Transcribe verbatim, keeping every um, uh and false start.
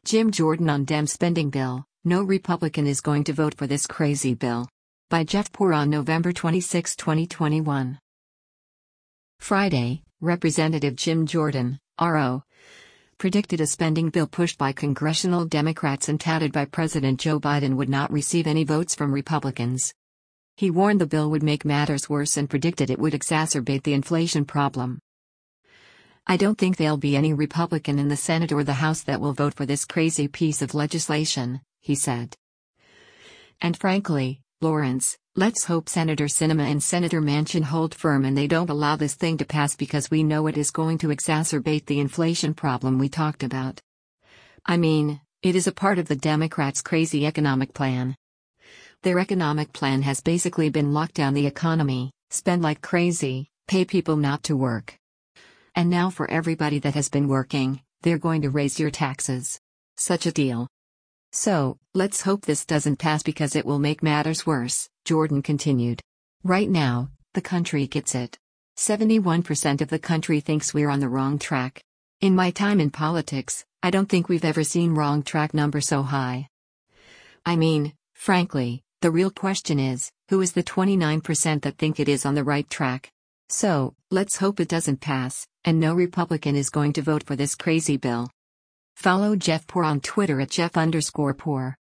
Jim Jordan on Dem spending bill, no Republican is going to vote for this crazy bill. By Jeff Poor on November twenty-sixth, twenty twenty-one. Friday, Representative Jim Jordan, R O, predicted a spending bill pushed by congressional Democrats and touted by President Joe Biden would not receive any votes from Republicans. He warned the bill would make matters worse and predicted it would exacerbate the inflation problem. "I don't think there'll be any Republican in the Senate or the House that will vote for this crazy piece of legislation," he said. "And frankly, Lawrence, let's hope Senator Sinema and Senator Manchin hold firm and they don't allow this thing to pass because we know it is going to exacerbate the inflation problem we talked about. I mean, it is a part of the Democrats' crazy economic plan. Their economic plan has basically been lock down the economy, spend like crazy, pay people not to work. And now for everybody that has been working, they're going to raise your taxes. Such a deal. So, let's hope this doesn't pass because it will make matters worse," Jordan continued. "Right now, the country gets it. seventy-one percent of the country thinks we're on the wrong track. In my time in politics, I don't think we've ever seen wrong track number so high. I mean, frankly, the real question is, who is the twenty-nine percent that think it is on the right track? So, let's hope it doesn't pass, and no Republican is going to vote for this crazy bill." Follow Jeff Poor on Twitter at Jeff underscore Poor.